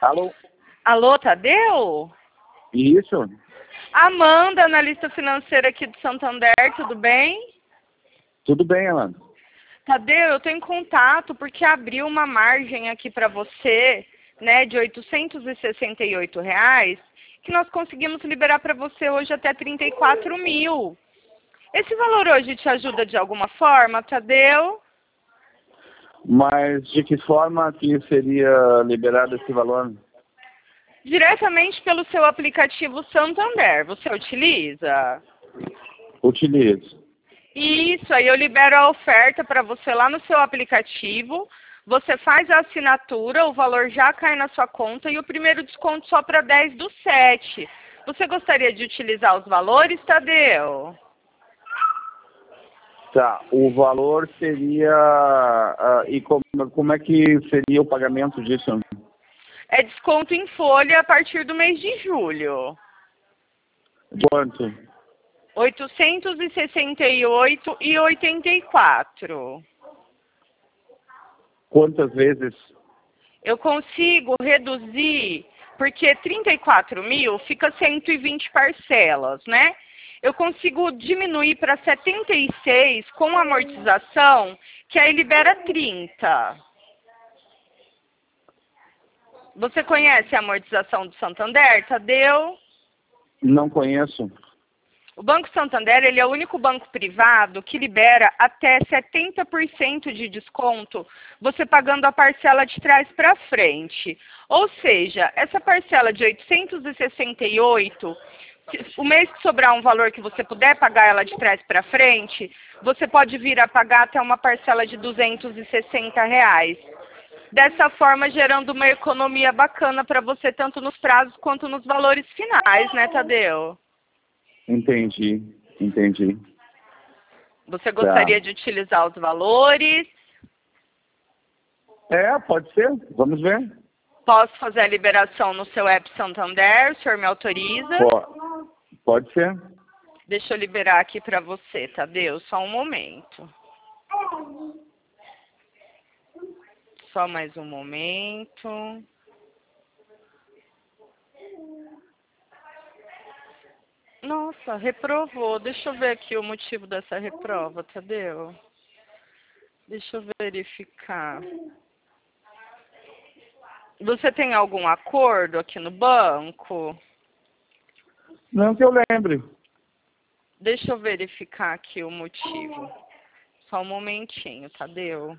Alô? Alô, Tadeu? Isso? Amanda, analista financeira aqui do Santander, tudo bem? Tudo bem, Alana? Tadeu, eu estou em contato porque abriu uma margem aqui para você, né, de R$ 868, que nós conseguimos liberar para você hoje até 34 mil. Esse valor hoje te ajuda de alguma forma, Tadeu? Mas de que forma que seria liberado esse valor? Diretamente pelo seu aplicativo Santander, você utiliza? Utilizo. Isso, aí eu libero a oferta para você lá no seu aplicativo, você faz a assinatura, o valor já cai na sua conta e o primeiro desconto só para 10/7. Você gostaria de utilizar os valores, Tadeu? Tá, o valor seria... e como é que seria o pagamento disso? É desconto em folha a partir do mês de julho. Quanto? R$ 868,84. Quantas vezes? Eu consigo reduzir, porque 34 mil fica 120 parcelas, né? Eu consigo diminuir para 76 com amortização, que aí libera 30. Você conhece a amortização do Santander, Tadeu? Não conheço. O Banco Santander, ele é o único banco privado que libera até 70% de desconto, você pagando a parcela de trás para frente. Ou seja, essa parcela de 868, o mês que sobrar um valor que você puder pagar ela de trás para frente, você pode vir a pagar até uma parcela de R$ 260. Dessa forma, gerando uma economia bacana para você, tanto nos prazos quanto nos valores finais, né, Tadeu? Entendi. Você gostaria de utilizar os valores? Pode ser. Vamos ver. Posso fazer a liberação no seu app Santander? O senhor me autoriza? Pode ser. Deixa eu liberar aqui para você, Tadeu. Só um momento. Só mais um momento. Nossa, reprovou. Deixa eu ver aqui o motivo dessa reprova, Tadeu. Deixa eu verificar. Você tem algum acordo aqui no banco? Não que eu lembre. Deixa eu verificar aqui o motivo. Só um momentinho, Tadeu.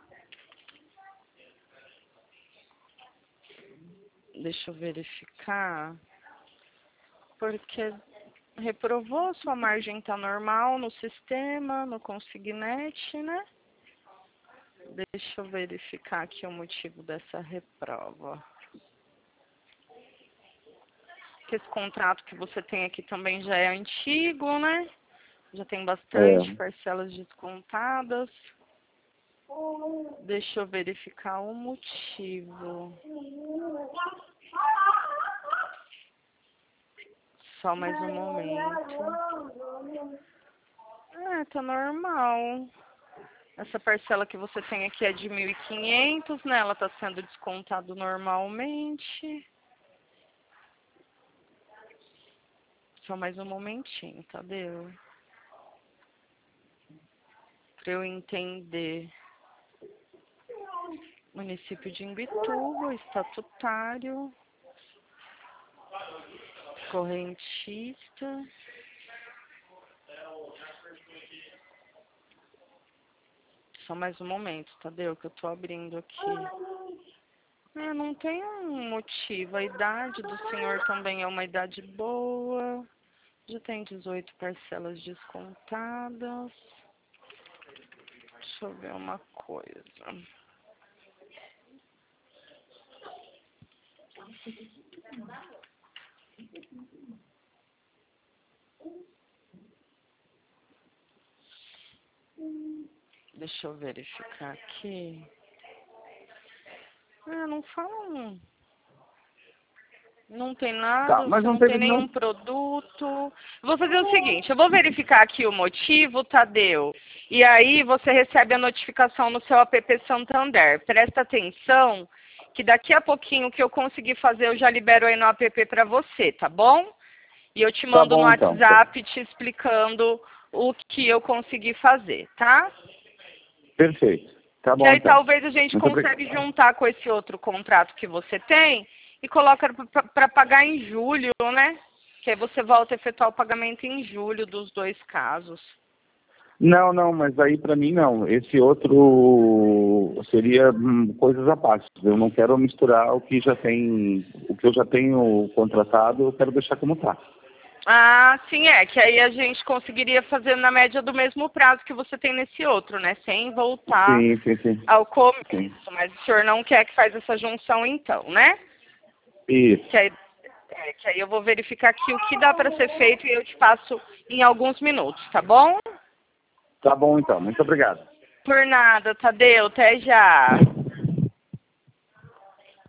Deixa eu verificar. Porque reprovou, sua margem está normal no sistema, no consignete, né? Deixa eu verificar aqui o motivo dessa reprova. Que esse contrato que você tem aqui também já é antigo, né? Já tem bastante parcelas descontadas. Deixa eu verificar o motivo. Só mais um momento. Tá normal. Essa parcela que você tem aqui é de 1.500, né? Ela está sendo descontada normalmente. Só mais um momentinho, Tadeu? Para eu entender. Município de Imbituba, estatutário, correntista. Só mais um momento, Tadeu, que eu estou abrindo aqui. Não tem um motivo. A idade do senhor também é uma idade boa. Já tem 18 parcelas descontadas. Deixa eu ver uma coisa. Deixa eu verificar aqui. Não falam. Não tem nada, Mas não tem nenhum produto. Vou fazer o seguinte, eu vou verificar aqui o motivo, Tadeu. E aí você recebe a notificação no seu app Santander. Presta atenção que daqui a pouquinho que eu conseguir fazer, eu já libero aí no app para você, tá bom? E eu te mando no WhatsApp te explicando o que eu consegui fazer, tá? Perfeito. Tá bom, E aí então. talvez a gente consegue juntar com esse outro contrato que você tem e coloca para pagar em julho, né? Que aí você volta a efetuar o pagamento em julho dos 2 casos. Não, mas aí para mim não. Esse outro seria coisas à parte. Eu não quero misturar o que eu já tenho contratado, eu quero deixar como está. Ah, sim, que aí a gente conseguiria fazer na média do mesmo prazo que você tem nesse outro, né? Sem voltar Sim. ao começo. Sim. Mas o senhor não quer que faz essa junção então, né? Isso. Que aí eu vou verificar aqui o que dá para ser feito e eu te passo em alguns minutos, tá bom? Tá bom, então. Muito obrigado. Por nada, Tadeu. Até já.